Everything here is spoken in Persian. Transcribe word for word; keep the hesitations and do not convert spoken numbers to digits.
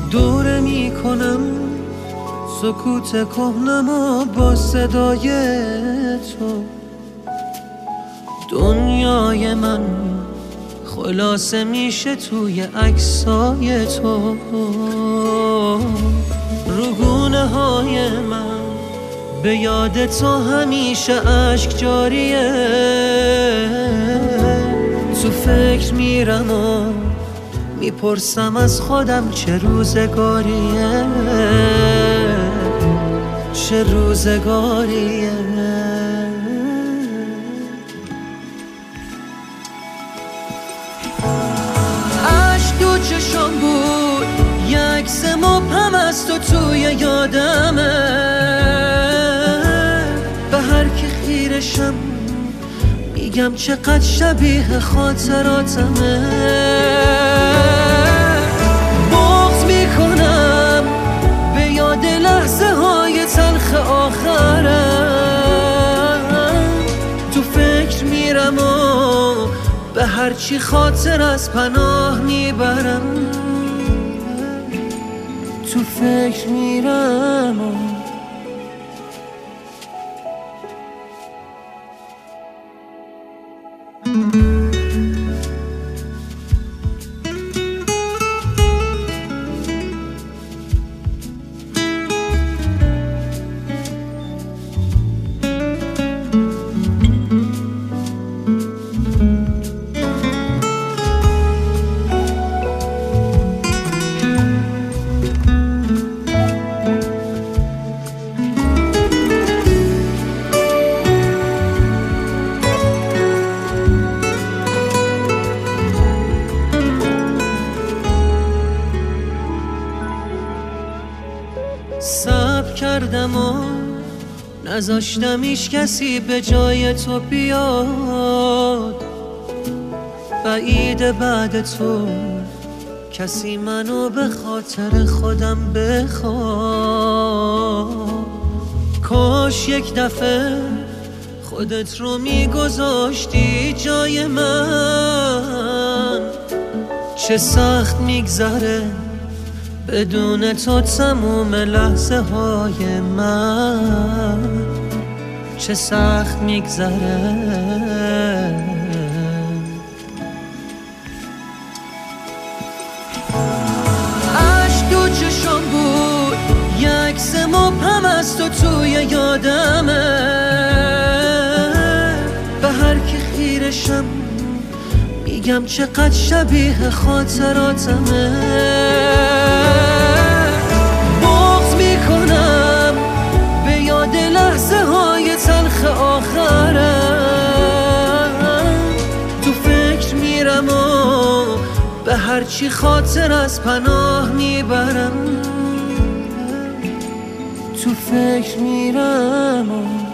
دوره میکنم سکوت کهنما با صدای تو. دنیای من خلاصه میشه توی عکسای تو. روگونه های من به یاد تو همیشه اشک جاریه. تو فکر میرم و میپرسم از خودم چه روزگاریه، چه روزگاریه. عشق تو چشم بود یک عکس مبهم از تو توی یادمه. به هر که خیرشم میگم چقدر شبیه خاطراتمه. بغض میکنم به یاد لحظه های تلخ آخرم. تو فکر میرم و به هرچی خاطر از پناه میبرم. تو فکر میرم و صبر کردم و نذاشتم هیچ کسی به جای تو بیاد. بعید بعد تو کسی منو به خاطر خودم بخواد. کاش یک دفعه خودت رو میگذاشتی جای من. چه سخت میگذره بدون تو تموم لحظه های من. چه سخت میگذره. عشق تو چشم بود یک عکس مبهم از تو توی یادمه. به هر که خیرشم میگم چقدر شبیه خاطراتمه. بغض میکنم به یاد لحظه های تلخ آخرم. تو فکر میرم و به هرچی خاطر از پناه میبرم. تو فکر میرم و